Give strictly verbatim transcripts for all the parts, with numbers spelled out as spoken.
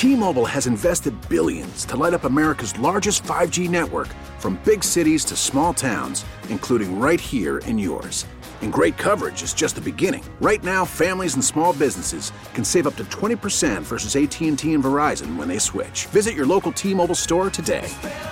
T-Mobile has invested billions to light up America's largest five G network, from big cities to small towns, including right here in yours. And great coverage is just the beginning. Right now, families and small businesses can save up to twenty percent versus A T and T and Verizon when they switch. Visit your local T-Mobile store today.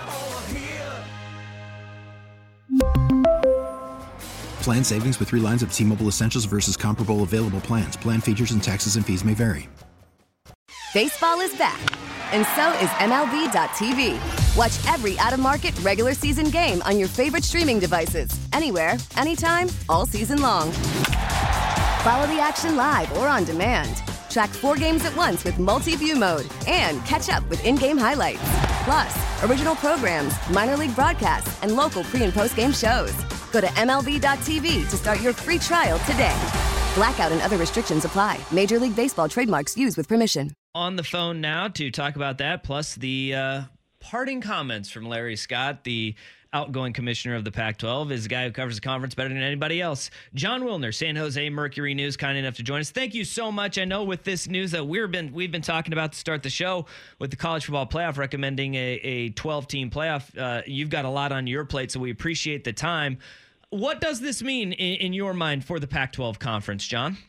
Plan savings with three lines of T-Mobile Essentials versus comparable available plans. Plan features and taxes and fees may vary. Baseball is back, and so is M L B dot T V. Watch every out-of-market regular season game on your favorite streaming devices, anywhere, anytime, all season long. Follow the action live or on demand. Track four games at once with multi-view mode and catch up with in-game highlights. Plus, original programs, minor league broadcasts, and local pre- and post-game shows. Go to M L B dot T V to start your free trial today. Blackout and other restrictions apply. Major League Baseball trademarks used with permission. On the phone now to talk about that, plus the uh, parting comments from Larry Scott, the outgoing commissioner of the Pac twelve, is a guy who covers the conference better than anybody else. John Wilner, San Jose Mercury News, kind enough to join us. Thank you so much. I know with this news that we've been we've been talking about to start the show with the college football playoff, recommending a, a twelve-team playoff. Uh, you've got a lot on your plate, so we appreciate the time. What does this mean in, in your mind for the Pac twelve conference, John?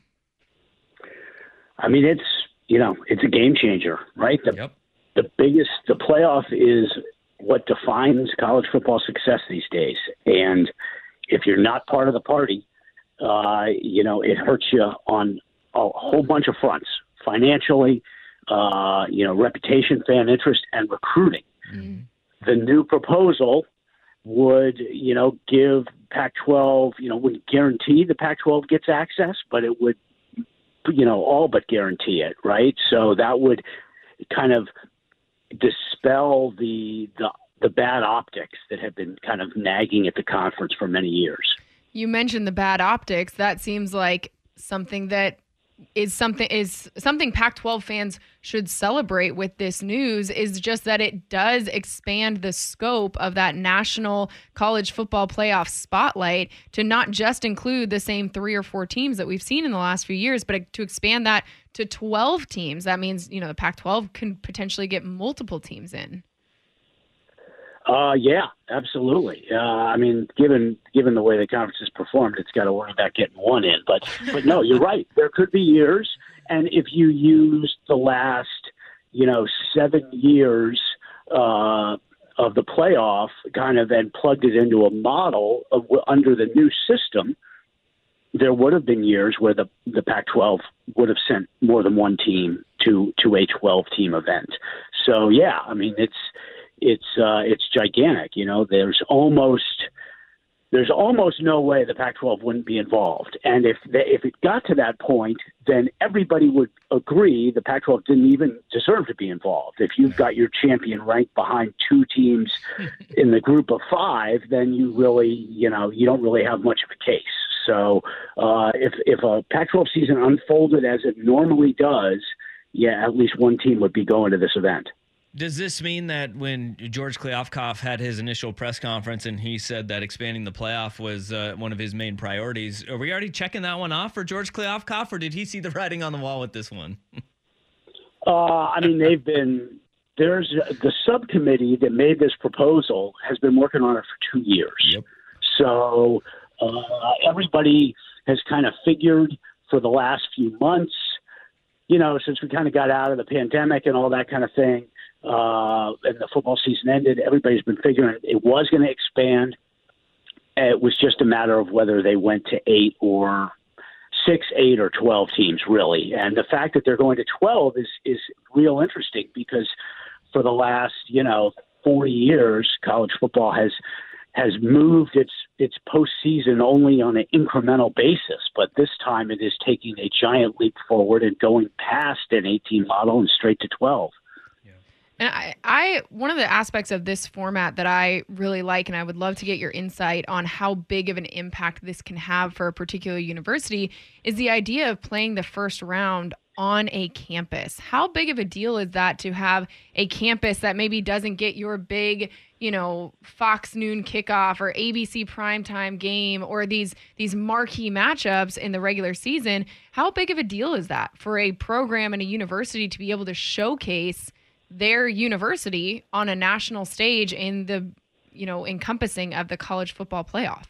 I mean, it's, you know, it's a game changer, right? The, yep. the biggest, the playoff is what defines college football success these days. And if you're not part of the party, uh, you know, it hurts you on a whole bunch of fronts, financially, uh, you know, reputation, fan interest, and recruiting. Mm-hmm. The new proposal would, you know, give Pac twelve, you know, wouldn't guarantee the Pac twelve gets access, but it would, you know, all but guarantee it, right? So that would kind of dispel the the the bad optics that have been kind of nagging at the conference for many years. You mentioned the bad optics. That seems like something that is something is something Pac twelve fans should celebrate with this news, is just that it does expand the scope of that national college football playoff spotlight to not just include the same three or four teams that we've seen in the last few years, but to expand that to twelve teams. That means, you know, the Pac twelve can potentially get multiple teams in. Uh, yeah, absolutely. Uh, I mean, given given the way the conference has performed, it's got to worry about getting one in. But but no, you're right. There could be years, and if you used the last, you know, seven years uh, of the playoff, kind of, and plugged it into a model of under the new system, there would have been years where the the Pac twelve would have sent more than one team to to a twelve-team event. So yeah, I mean, it's. It's uh, it's gigantic. You know, there's almost there's almost no way the Pac twelve wouldn't be involved. And if they, if it got to that point, then everybody would agree the Pac twelve didn't even deserve to be involved. If you've got your champion ranked behind two teams in the group of five, then you really, you know, you don't really have much of a case. So uh, if if a Pac twelve season unfolded as it normally does, yeah, at least one team would be going to this event. Does this mean that when George Kliavkoff had his initial press conference and he said that expanding the playoff was uh, one of his main priorities, are we already checking that one off for George Kliavkoff, or did he see the writing on the wall with this one? uh, I mean, they've been – there's the subcommittee that made this proposal has been working on it for two years. Yep. So uh, everybody has kind of figured for the last few months, you know, since we kind of got out of the pandemic and all that kind of thing, Uh, and the football season ended, everybody's been figuring it was going to expand. It was just a matter of whether they went to eight or six, eight or twelve teams, really. And the fact that they're going to twelve is, is real interesting because for the last, you know, forty years, college football has has moved its its postseason only on an incremental basis. But this time it is taking a giant leap forward and going past an eighteen model and straight to twelve. And I, I, one of the aspects of this format that I really like, and I would love to get your insight on how big of an impact this can have for a particular university, is the idea of playing the first round on a campus. How big of a deal is that to have a campus that maybe doesn't get your big, you know, Fox noon kickoff or A B C primetime game or these these marquee matchups in the regular season? How big of a deal is that for a program and a university to be able to showcase their university on a national stage in the, you know, encompassing of the college football playoff?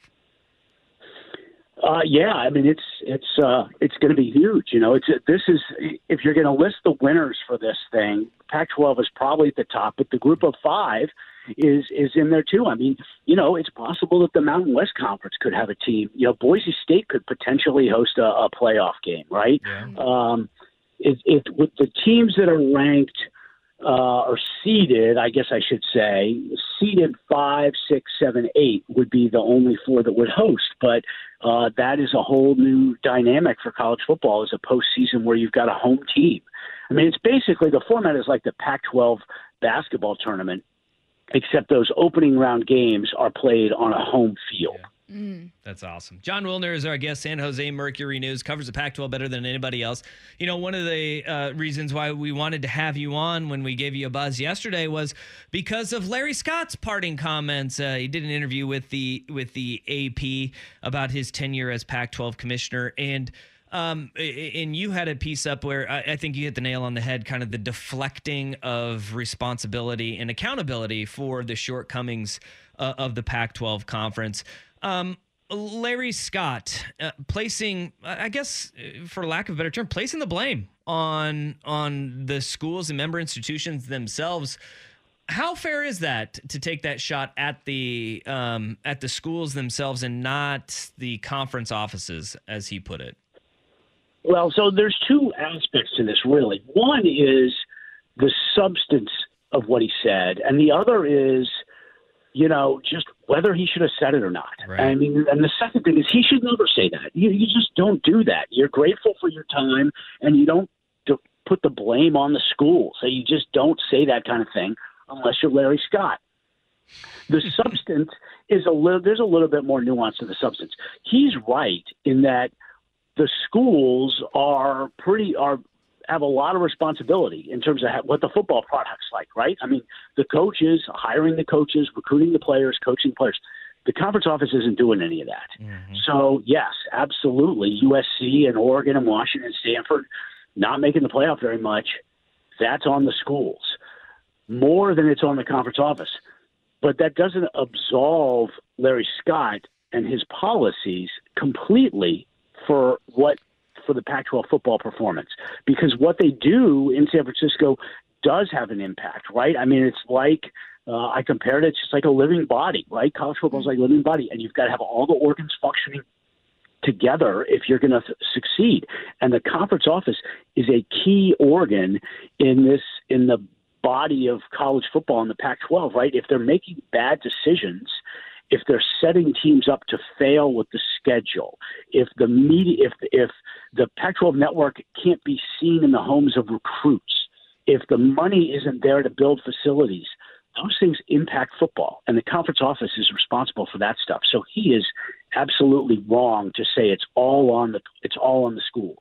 Uh, yeah, I mean it's it's uh, it's going to be huge. You know, it's this is if you're going to list the winners for this thing, Pac twelve is probably at the top, but the group of five is is in there too. I mean, you know, it's possible that the Mountain West Conference could have a team. You know, Boise State could potentially host a, a playoff game, right? Yeah. Um, it, it with the teams that are ranked. Uh, or seeded, I guess I should say, seeded five, six, seven, eight would be the only four that would host. But uh, that is a whole new dynamic for college football as a postseason where you've got a home team. I mean, it's basically the format is like the Pac twelve basketball tournament, except those opening round games are played on a home field. Yeah. Mm. That's awesome. Jon Wilner is our guest. San Jose Mercury News, covers the Pac twelve better than anybody else. You know, one of the uh, reasons why we wanted to have you on when we gave you a buzz yesterday was because of Larry Scott's parting comments. Uh, he did an interview with the with the A P about his tenure as Pac twelve commissioner, and um, and you had a piece up where I, I think you hit the nail on the head, kind of the deflecting of responsibility and accountability for the shortcomings uh, of the Pac twelve conference. Um, Larry Scott uh, placing, I guess, for lack of a better term, placing the blame on on the schools and member institutions themselves. How fair is that to take that shot at the um, at the schools themselves and not the conference offices, as he put it? Well, so there's two aspects to this, really. One is the substance of what he said, and the other is, you know, just whether he should have said it or not. Right. I mean, and the second thing is he should never say that. You, you just don't do that. You're grateful for your time, and you don't do, put the blame on the school. So you just don't say that kind of thing unless you're Larry Scott. The substance is a little, there's a little bit more nuance to the substance. He's right in that the schools are pretty, are, have a lot of responsibility in terms of what the football product's like, right? I mean, the coaches, hiring the coaches, recruiting the players, coaching the players. The conference office isn't doing any of that. Mm-hmm. So, yes, absolutely. U S C and Oregon and Washington and Stanford not making the playoff very much. That's on the schools more than it's on the conference office. But that doesn't absolve Larry Scott and his policies completely for what for the Pac twelve football performance, because what they do in San Francisco does have an impact, right? I mean, it's like uh, I compared it, it's just like a living body, right? College football is like a living body, and you've got to have all the organs functioning together if you're going to th- succeed. And the conference office is a key organ in this in the body of college football in the Pac twelve, right? If they're making bad decisions, if they're setting teams up to fail with the schedule, if the media, if if the Pac twelve network can't be seen in the homes of recruits, if the money isn't there to build facilities, those things impact football, and the conference office is responsible for that stuff. So he is absolutely wrong to say it's all on the it's all on the schools.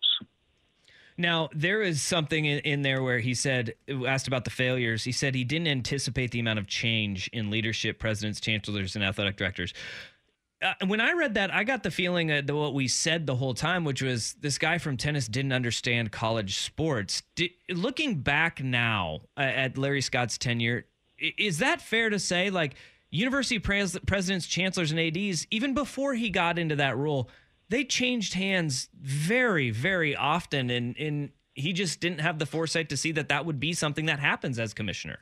Now, there is something in, in there where he said, asked about the failures, he said he didn't anticipate the amount of change in leadership, presidents, chancellors, and athletic directors. Uh, when I read that, I got the feeling that what we said the whole time, which was this guy from tennis didn't understand college sports. Did, looking back now uh, at Larry Scott's tenure, is that fair to say? Like, university pres- presidents, chancellors, and A Ds, even before he got into that role, they changed hands very, very often, and, and he just didn't have the foresight to see that that would be something that happens as commissioner.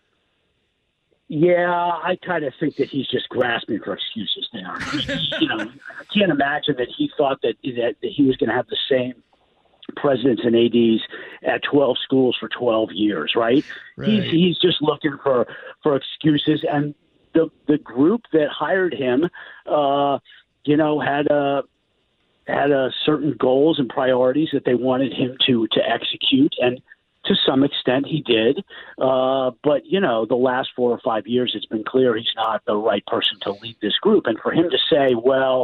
Yeah, I kind of think that he's just grasping for excuses there. You know, I can't imagine that he thought that that, that he was going to have the same presidents and A Ds at twelve schools for twelve years, right? right. He's he's just looking for for excuses, and the the group that hired him, uh, you know, had a. had a certain goals and priorities that they wanted him to to execute, and to some extent he did. Uh, but, you know, the last four or five years, it's been clear he's not the right person to lead this group. And for him to say, well,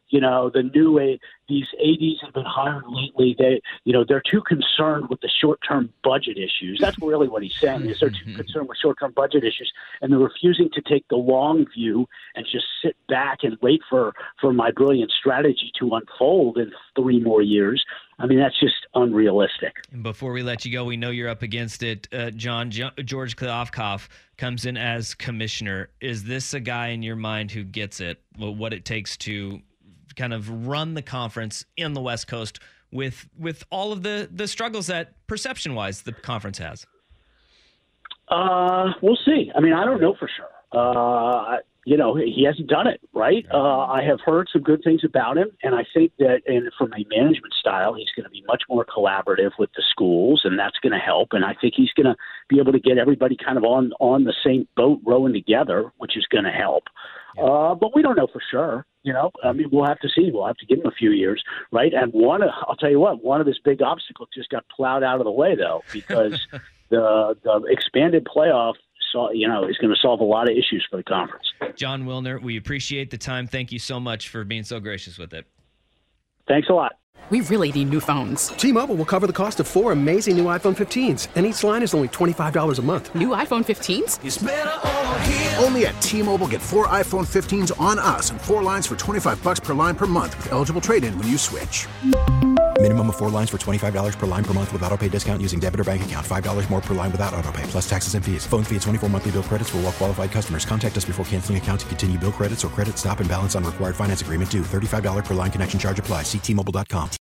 You know, the new A, these A Ds have been hired lately. They, you know, they're too concerned with the short-term budget issues. That's really what he's saying. Is they're too concerned with short-term budget issues, and they're refusing to take the long view and just sit back and wait for for my brilliant strategy to unfold in three more years. I mean, that's just unrealistic. And before we let you go, we know you're up against it. Uh, John, jo- George Kliavkoff comes in as commissioner. Is this a guy in your mind who gets it, well, what it takes to kind of run the conference in the West Coast with with all of the, the struggles that perception-wise the conference has? Uh, we'll see. I mean, I don't know for sure. Uh, you know, he hasn't done it, right? Uh, I have heard some good things about him, and I think that and from a management style, he's going to be much more collaborative with the schools, and that's going to help. And I think he's going to be able to get everybody kind of on, on the same boat rowing together, which is going to help. Uh, but we don't know for sure. You know, I mean, we'll have to see. We'll have to give him a few years, right? And one, I'll tell you what, one of his big obstacles just got plowed out of the way, though, because the the expanded playoff, so, you know, is going to solve a lot of issues for the conference. John Wilner, we appreciate the time. Thank you so much for being so gracious with it. Thanks a lot. We really need new phones. T-Mobile will cover the cost of four amazing new iPhone fifteens, and each line is only twenty-five dollars a month. New iPhone fifteens? It's better over here. Only at T-Mobile, get four iPhone fifteens on us and four lines for twenty-five dollars per line per month with eligible trade-in when you switch. Minimum of four lines for twenty-five dollars per line per month with autopay discount using debit or bank account. five dollars more per line without autopay, plus taxes and fees. Phone fee at twenty-four monthly bill credits for well-qualified customers. Contact us before canceling account to continue bill credits or credit stop and balance on required finance agreement due. thirty-five dollars per line connection charge applies. See T Mobile dot com.